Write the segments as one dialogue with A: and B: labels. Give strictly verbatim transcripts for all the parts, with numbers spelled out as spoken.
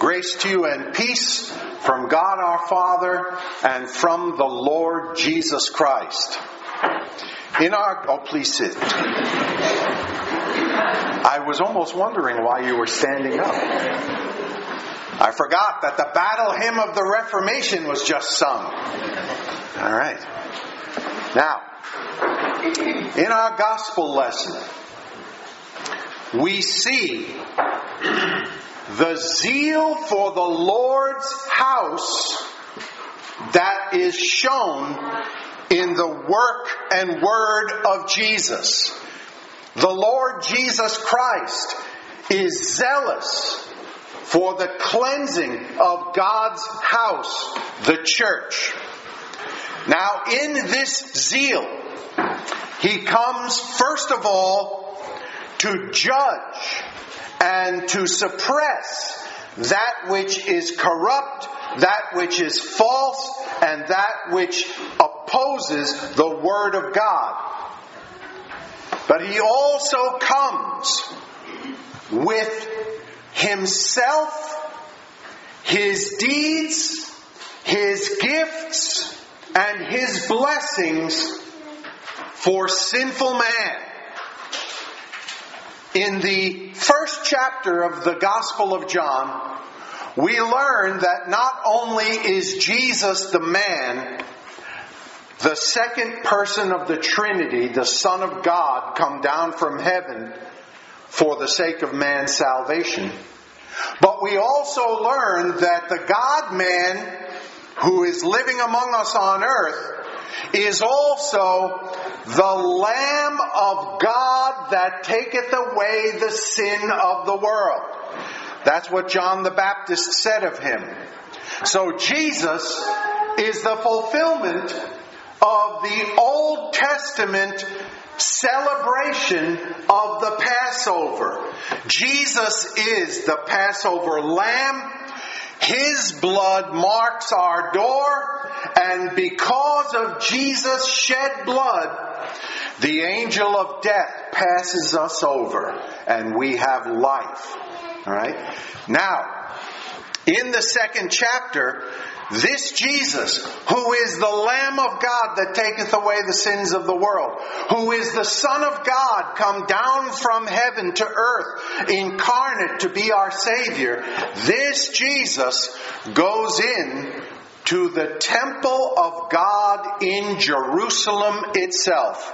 A: Grace to you and peace from God our Father and from the Lord Jesus Christ. In our... Oh, please sit. I was almost wondering why you were standing up. I forgot that the battle hymn of the Reformation was just sung. All right. Now, in our gospel lesson, we see the zeal for the Lord's house that is shown in the work and word of Jesus. The Lord Jesus Christ is zealous for the cleansing of God's house, the church. Now, in this zeal, He comes first of all to judge and to suppress that which is corrupt, that which is false, and that which opposes the Word of God. But He also comes with Himself, His deeds, His gifts, and His blessings for sinful man. In the first chapter of the Gospel of John, we learn that not only is Jesus the man, the second person of the Trinity, the Son of God, come down from heaven for the sake of man's salvation, but we also learn that the God-man who is living among us on earth is also the Lamb of God that taketh away the sin of the world. That's what John the Baptist said of Him. So Jesus is the fulfillment of the Old Testament celebration of the Passover. Jesus is the Passover Lamb. His blood marks our door, and because of Jesus' shed blood, the angel of death passes us over, and we have life. All right? Now, in the second chapter, this Jesus, who is the Lamb of God that taketh away the sins of the world, who is the Son of God come down from heaven to earth, incarnate to be our Savior, this Jesus goes in to the temple of God in Jerusalem itself.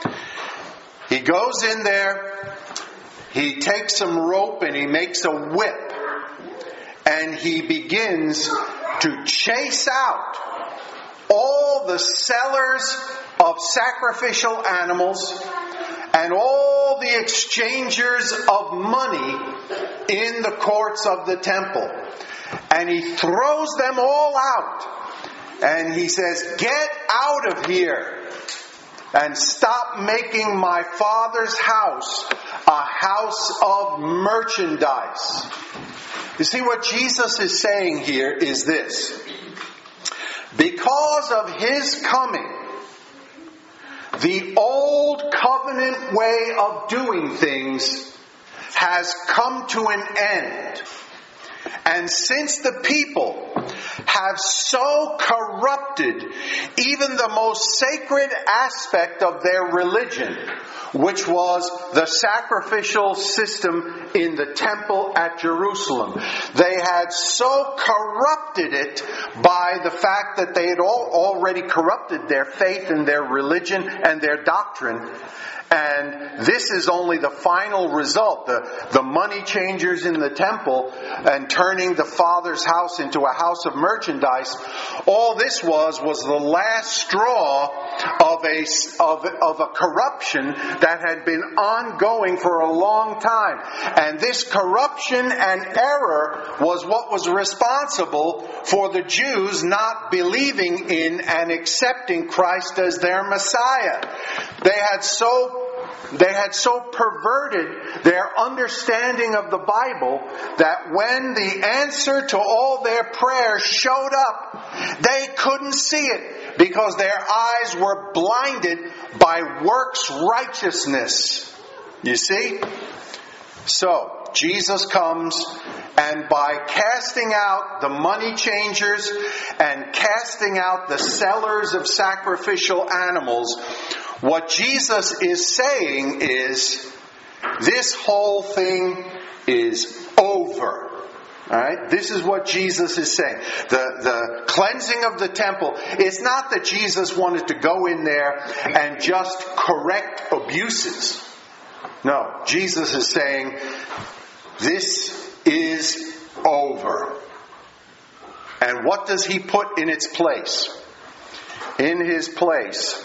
A: He goes in there, he takes some rope and he makes a whip, and he begins to chase out all the sellers of sacrificial animals and all the exchangers of money in the courts of the temple. And he throws them all out. And he says, "Get out of here and stop making my Father's house a house of merchandise." You see, what Jesus is saying here is this. Because of His coming, the old covenant way of doing things has come to an end. And since the people have so corrupted even the most sacred aspect of their religion, which was the sacrificial system in the temple at Jerusalem, they had so corrupted it by the fact that they had all already corrupted their faith and their religion and their doctrine. And this is only the final result. The, the money changers in the temple and turning the Father's house into a house of merchandise. All this was was the last straw of a, of, of a corruption that had been ongoing for a long time. And this corruption and error was what was responsible for the Jews not believing in and accepting Christ as their Messiah. They had so They had so perverted their understanding of the Bible that when the answer to all their prayers showed up, they couldn't see it because their eyes were blinded by works righteousness. You see? So, Jesus comes, and by casting out the money changers and casting out the sellers of sacrificial animals, what Jesus is saying is, this whole thing is over. All right? This is what Jesus is saying. The, the cleansing of the temple, it's not that Jesus wanted to go in there and just correct abuses. No, Jesus is saying, this is over. And what does he put in its place? In his place,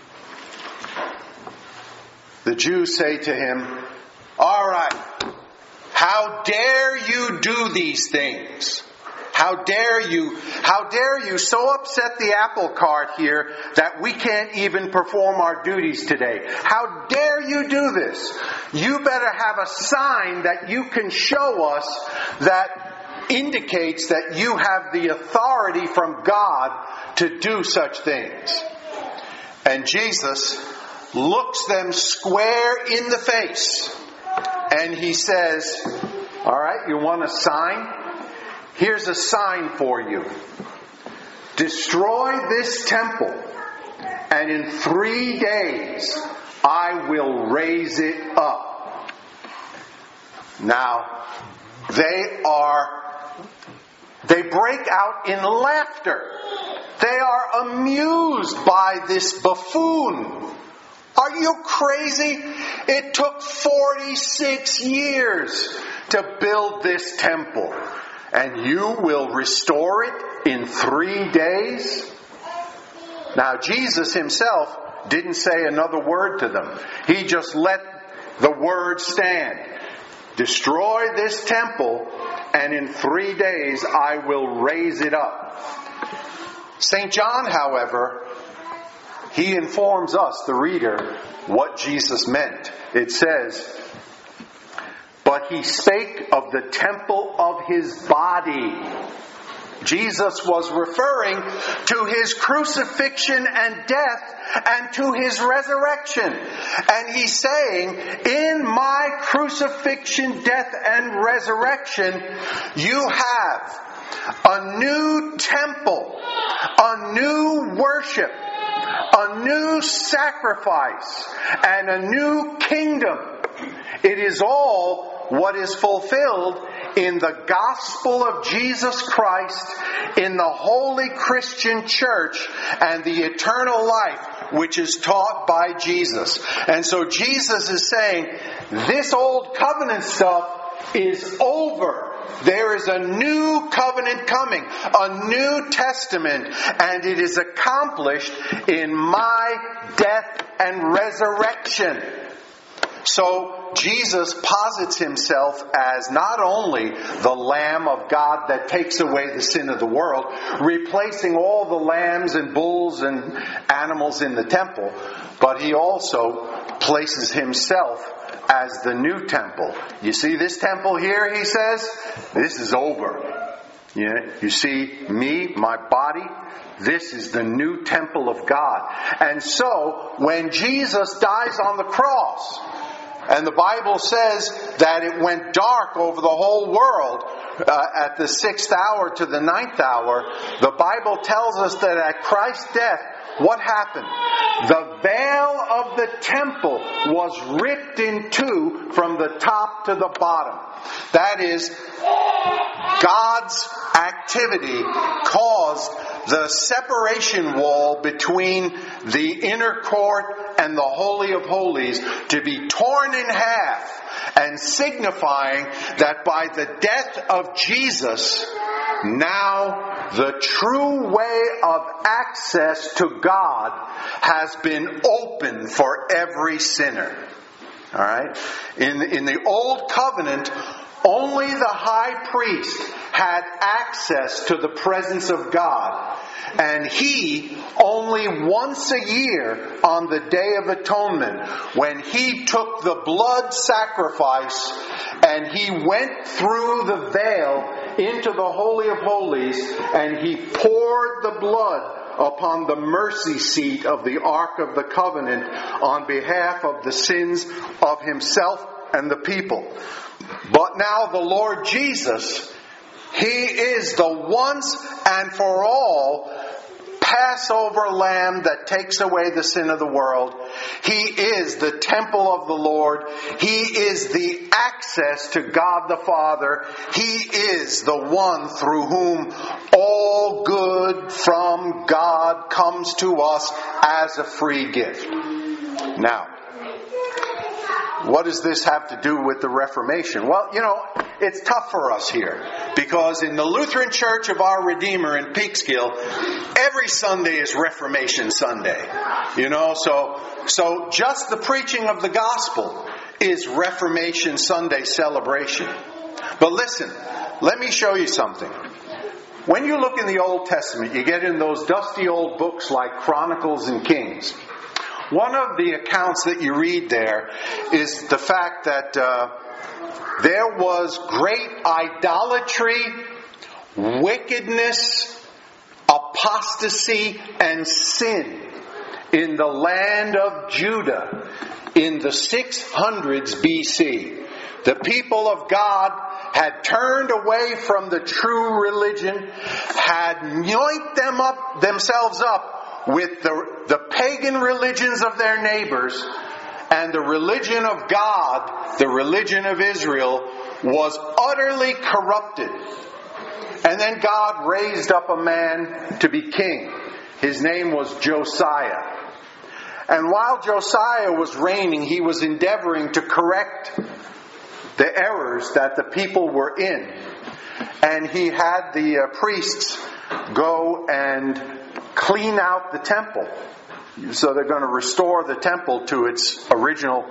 A: the Jews say to him, all right, how dare you do these things? How dare you, how dare you so upset the apple cart here that we can't even perform our duties today? How dare you do this? You better have a sign that you can show us that indicates that you have the authority from God to do such things. And Jesus looks them square in the face and he says, all right, you want a sign? Here's a sign for you. Destroy this temple, and in three days I will raise it up. Now, they are, they break out in laughter. They are amused by this buffoon. Are you crazy? It took forty-six years to build this temple. And you will restore it in three days? Now, Jesus himself didn't say another word to them. He just let the word stand. Destroy this temple, and in three days I will raise it up. Saint John, however, he informs us, the reader, what Jesus meant. It says, but he spake of the temple of his body. Jesus was referring to his crucifixion and death and to his resurrection. And he's saying, in my crucifixion, death, and resurrection, you have a new temple, a new worship, a new sacrifice, and a new kingdom. It is all what is fulfilled in the gospel of Jesus Christ, in the holy Christian church, and the eternal life which is taught by Jesus. And so Jesus is saying, this old covenant stuff is over. There is a new covenant coming, a new testament, and it is accomplished in my death and resurrection. So Jesus posits himself as not only the Lamb of God that takes away the sin of the world, replacing all the lambs and bulls and animals in the temple, but he also places himself as the new temple. You see this temple here, he says? This is over. Yeah, you see me, my body? This is the new temple of God. And so, when Jesus dies on the cross, and the Bible says that it went dark over the whole world uh, at the sixth hour to the ninth hour, the Bible tells us that at Christ's death, what happened? The veil of the temple was ripped in two from the top to the bottom. That is, God's activity caused the separation wall between the inner court and the Holy of Holies to be torn in half, and signifying that by the death of Jesus, now the true way of access to God has been opened for every sinner. All right? In, in the Old Covenant, only the high priest had access to the presence of God. And he, only once a year on the Day of Atonement, when he took the blood sacrifice and he went through the veil into the Holy of Holies and he poured the blood upon the mercy seat of the Ark of the Covenant on behalf of the sins of himself and the people. But now the Lord Jesus, He is the once and for all Passover lamb that takes away the sin of the world. He is the temple of the Lord. He is the access to God the Father. He is the one through whom all good from God comes to us as a free gift. Now, what does this have to do with the Reformation? Well, you know, it's tough for us here. Because in the Lutheran Church of Our Redeemer in Peekskill, every Sunday is Reformation Sunday. You know, so so just the preaching of the gospel is Reformation Sunday celebration. But listen, let me show you something. When you look in the Old Testament, you get in those dusty old books like Chronicles and Kings. One of the accounts that you read there is the fact that uh, there was great idolatry, wickedness, apostasy, and sin in the land of Judah in the six hundreds B C. The people of God had turned away from the true religion, had yoinked them up, themselves up with the, the pagan religions of their neighbors, and the religion of God, the religion of Israel, was utterly corrupted. And then God raised up a man to be king. His name was Josiah. And while Josiah was reigning, he was endeavoring to correct the errors that the people were in. And he had the uh, priests go and clean out the temple. So they're going to restore the temple to its original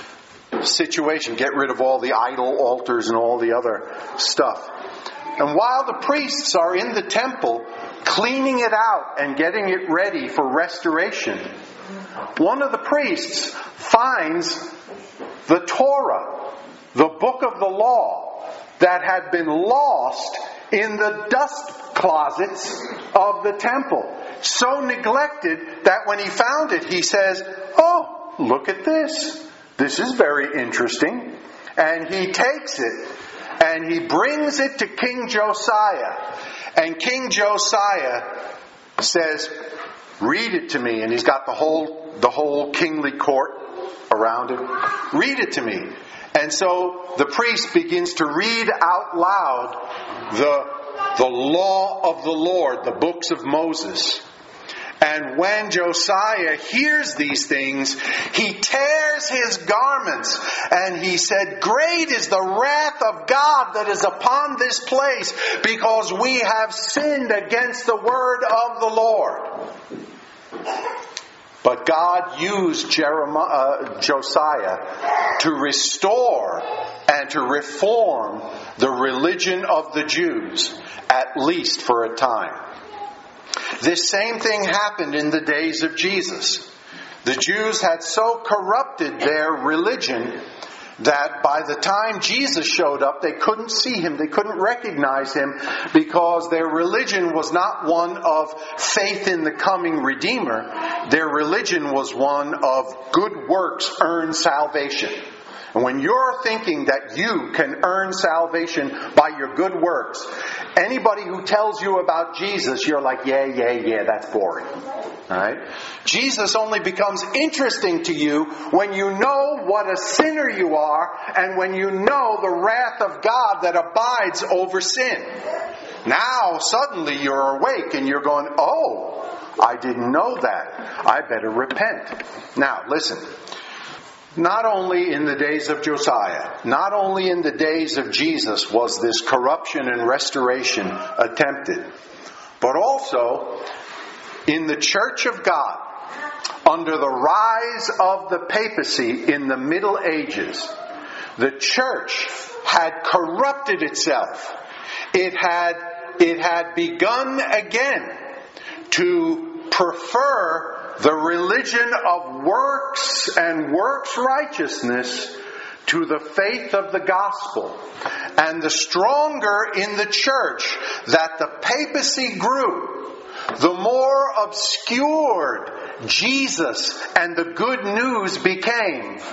A: situation. Get rid of all the idol altars and all the other stuff. And while the priests are in the temple cleaning it out and getting it ready for restoration, one of the priests finds the Torah, the book of the law, that had been lost in the dust closets of the temple. So neglected that when he found it, he says, "Oh, look at this. This is very interesting." And he takes it and he brings it to King Josiah. And King Josiah says, "Read it to me." And he's got the whole the whole kingly court around him. "Read it to me." And so the priest begins to read out loud the the law of the Lord, the books of Moses. And when Josiah hears these things, he tears his garments and he said, "Great is the wrath of God that is upon this place, because we have sinned against the word of the Lord." But God used Jeremiah, uh, Josiah to restore and to reform the religion of the Jews, at least for a time. This same thing happened in the days of Jesus. The Jews had so corrupted their religion that by the time Jesus showed up, they couldn't see him, they couldn't recognize him, because their religion was not one of faith in the coming Redeemer. Their religion was one of good works earn salvation. And when you're thinking that you can earn salvation by your good works, anybody who tells you about Jesus, you're like, yeah, yeah, yeah, that's boring. Alright? Jesus only becomes interesting to you when you know what a sinner you are, and when you know the wrath of God that abides over sin. Now, suddenly you're awake and you're going, "Oh, I didn't know that. I better repent." Now, listen. Not only in the days of Josiah, not only in the days of Jesus was this corruption and restoration attempted, but also in the Church of God, under the rise of the papacy in the Middle Ages, the church had corrupted itself. It had, it had begun again to prefer the religion of works and works righteousness to the faith of the gospel. And the stronger in the church that the papacy grew, the more obscured Jesus and the good news became,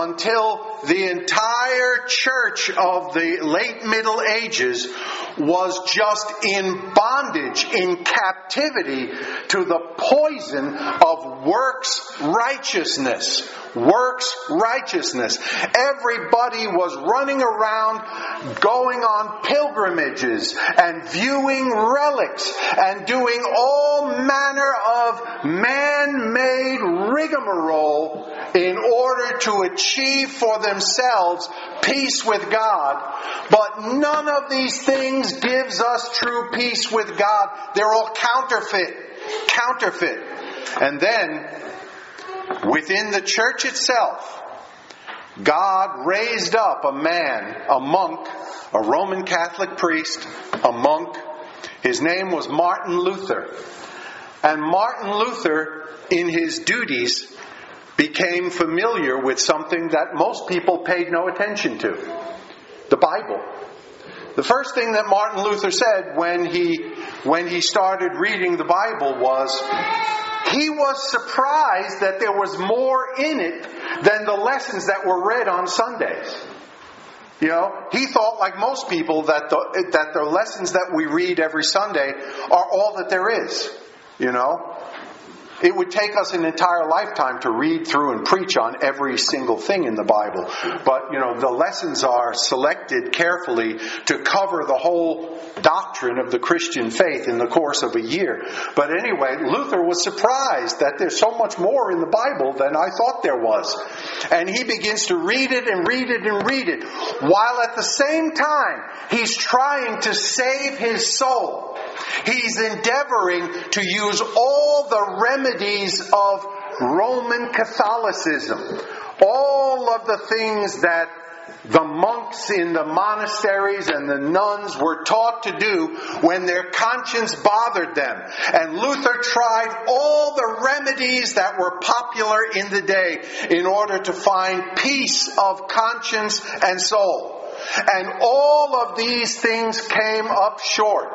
A: until the entire church of the late Middle Ages was just in bondage, in captivity to the poison of works righteousness. Works righteousness. Everybody was running around, going on pilgrimages and viewing relics and doing all manner of man-made rigmarole in order to achieve for themselves peace with God. But none of these things gives us true peace with God. They're all counterfeit. Counterfeit. And then, within the church itself, God raised up a man, a monk, a Roman Catholic priest, a monk. His name was Martin Luther. And Martin Luther, in his duties, became familiar with something that most people paid no attention to. The Bible. The first thing that Martin Luther said when he when he started reading the Bible was he was surprised that there was more in it than the lessons that were read on Sundays. You know, he thought, like most people, that the that the lessons that we read every Sunday are all that there is. You know, it would take us an entire lifetime to read through and preach on every single thing in the Bible. But, you know, the lessons are selected carefully to cover the whole doctrine of the Christian faith in the course of a year. But anyway, Luther was surprised that there's so much more in the Bible than I thought there was. And he begins to read it and read it and read it, while at the same time he's trying to save his soul. He's endeavoring to use all the remedies of Roman Catholicism, all of the things that the monks in the monasteries and the nuns were taught to do when their conscience bothered them. And Luther tried all the remedies that were popular in the day in order to find peace of conscience and soul. And all of these things came up short.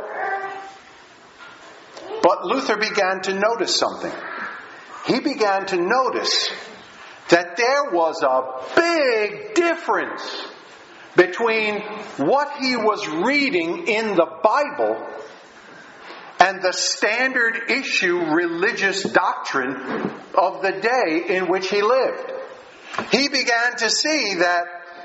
A: But Luther began to notice something. He began to notice that there was a big difference between what he was reading in the Bible and the standard issue religious doctrine of the day in which he lived. He began to see that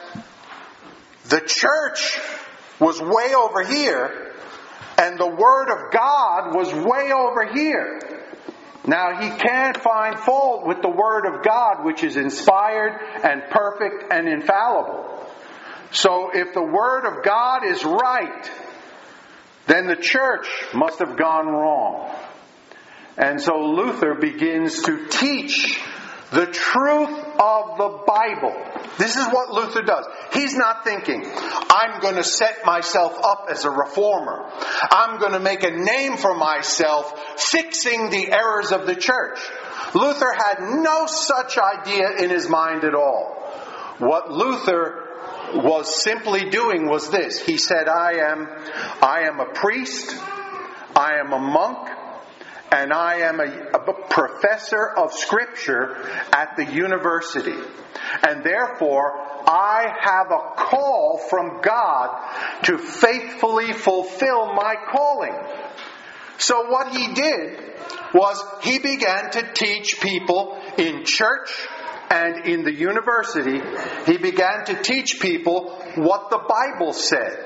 A: the church was way over here, and the Word of God was way over here. Now, he can't find fault with the Word of God, which is inspired and perfect and infallible. So, if the Word of God is right, then the church must have gone wrong. And so Luther begins to teach the truth of the Bible. This is what Luther does. He's not thinking, I'm going to set myself up as a reformer. I'm going to make a name for myself fixing the errors of the church. Luther had no such idea in his mind at all. What Luther was simply doing was this. He said, I am, I am a priest, I am a monk, and I am a, a professor of Scripture at the university. And therefore, I have a call from God to faithfully fulfill my calling. So what he did was he began to teach people in church and in the university. He began to teach people what the Bible said.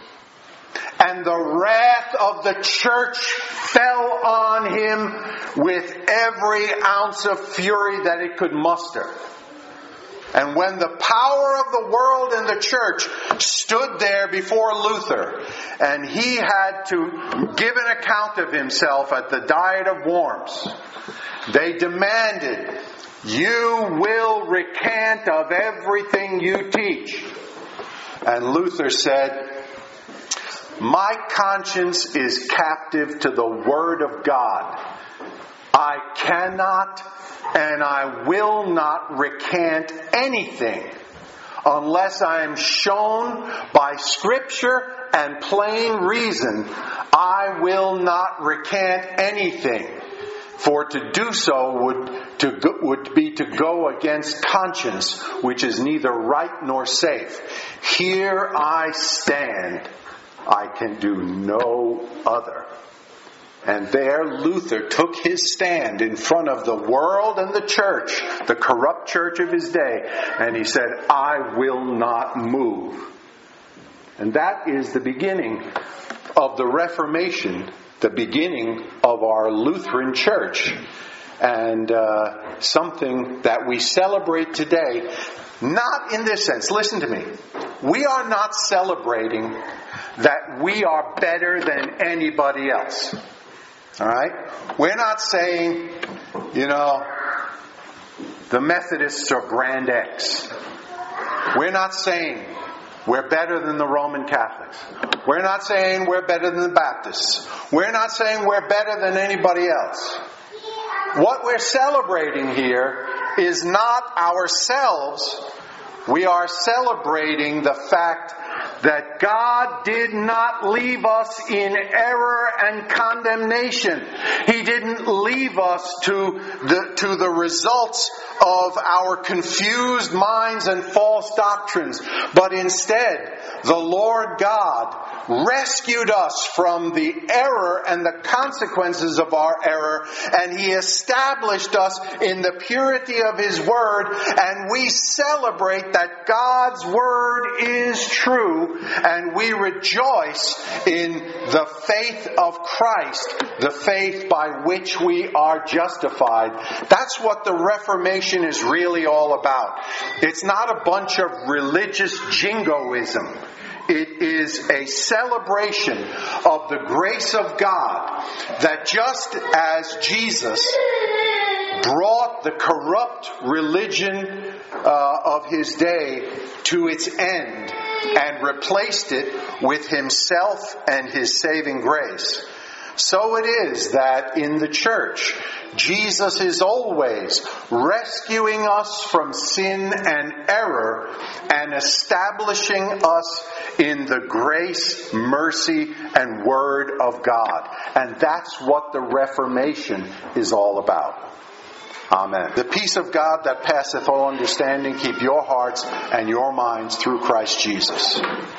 A: And the wrath of the church fell on him with every ounce of fury that it could muster. And when the power of the world and the church stood there before Luther, and he had to give an account of himself at the Diet of Worms, they demanded, you will recant of everything you teach. And Luther said, my conscience is captive to the Word of God. I cannot and I will not recant anything unless I am shown by Scripture and plain reason. I will not recant anything. For to do so would to go, would be to go against conscience, which is neither right nor safe. Here I stand, I can do no other. And there Luther took his stand in front of the world and the church, the corrupt church of his day, and he said, I will not move. And that is the beginning of the Reformation, the beginning of our Lutheran church, and uh, something that we celebrate today, not in this sense. Listen to me. We are not celebrating that we are better than anybody else. All right? We're not saying, you know, the Methodists are Grand X. We're not saying we're better than the Roman Catholics. We're not saying we're better than the Baptists. We're not saying we're better than anybody else. What we're celebrating here is not ourselves. We are celebrating the fact that God did not leave us in error and condemnation. He didn't leave us to the, to the results of our confused minds and false doctrines. But instead, the Lord God rescued us from the error and the consequences of our error, and He established us in the purity of His Word, and we celebrate that God's Word is true, and we rejoice in the faith of Christ, the faith by which we are justified. That's what the Reformation is really all about. It's not a bunch of religious jingoism. It is a celebration of the grace of God, that just as Jesus brought the corrupt religion uh, of His day to its end and replaced it with Himself and His saving grace, so it is that in the church, Jesus is always rescuing us from sin and error and establishing us in the grace, mercy, and Word of God. And that's what the Reformation is all about. Amen. The peace of God that passeth all understanding keep your hearts and your minds through Christ Jesus.